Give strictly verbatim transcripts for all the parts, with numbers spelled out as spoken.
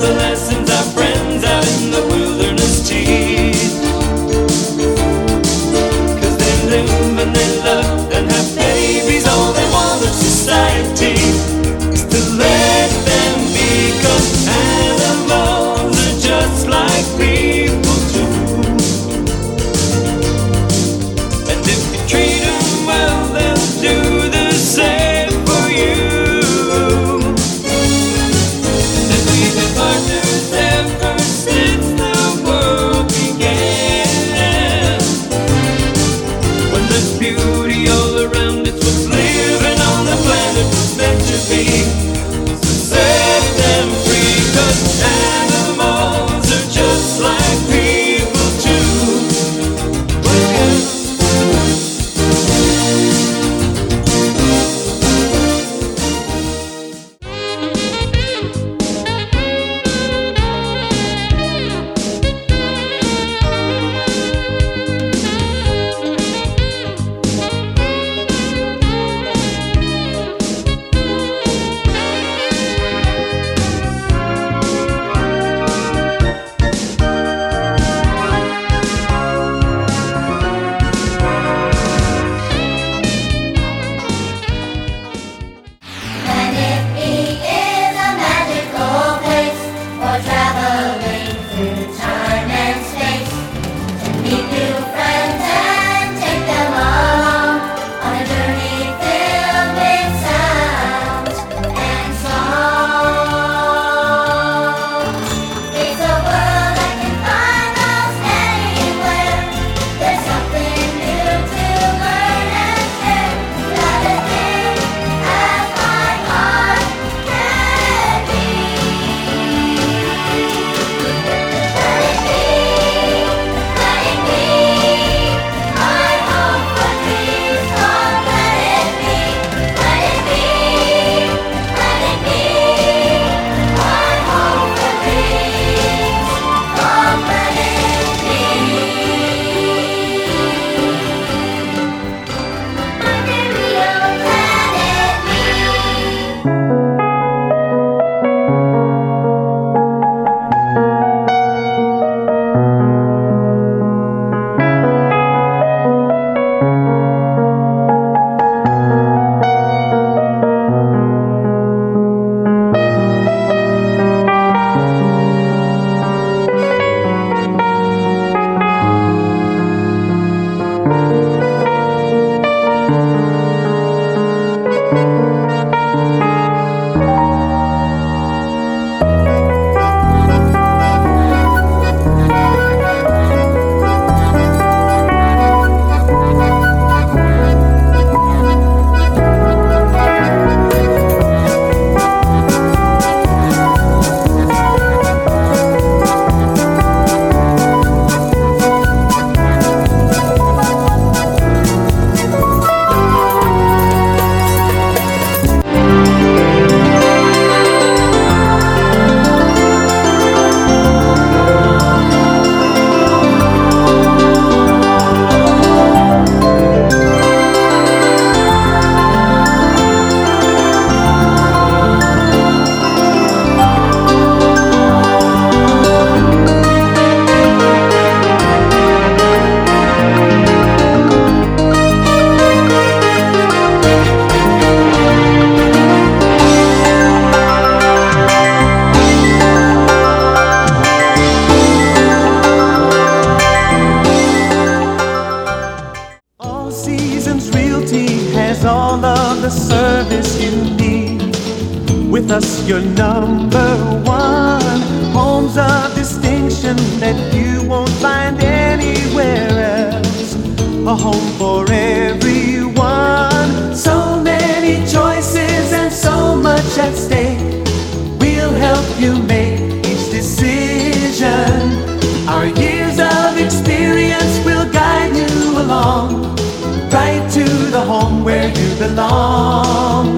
the lessons our friends out in the wilderness teach. Cause they live and they love and have babies, all they want in society is to let them be. Cause animals are just like people too. And if you treat them well, they'll do the same for you. And we've been partners ever since the world began. When there's beauty all around, it's what's living on the planet was meant to be. So set them free, cause animals are just like people too. Oh, yeah. Planet B is a magical place for traveling through time and space, to meet new friends and take them along on a journey filled with sounds and songs. It's a world that can find us anywhere. There's something new to learn and share. Not as big as my heart can be. Let it be, let it be. My home for dreams, come let it be. Let it be, let it be. My home for dreams, come let it be. Material Planet B. All Seasons Realty has all of the service you need. With us, you're number one. Homes of distinction that you won't find anywhere else. A home for everyone. So many choices and so much at stake. We'll help you make each decision. Our years of experience will guide you along, right to the home where you belong.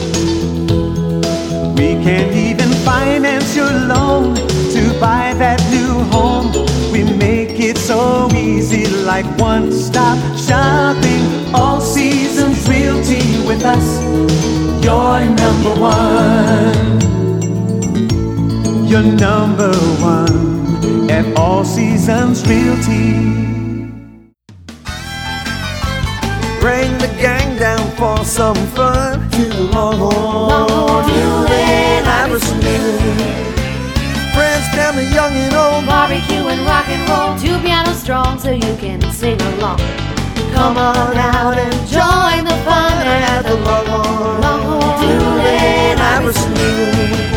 We can't even finance your loan to buy that new home. We make it so easy, like one-stop shopping. All Seasons Realty with us, you're number one. your number one at All Seasons Realty. Bring the gang down for some fun to the Longhorn, Longhorn Julian Iverson. Friends down the young and old, Barbecue and rock and roll, two pianos strong so you can sing along. come on out and join the fun at the Longhorn, Longhorn, Julian Iverson.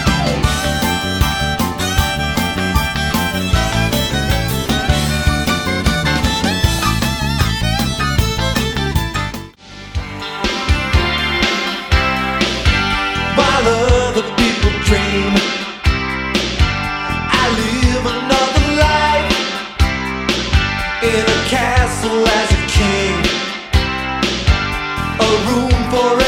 While other people dream, I live another life in a castle as a king, a room for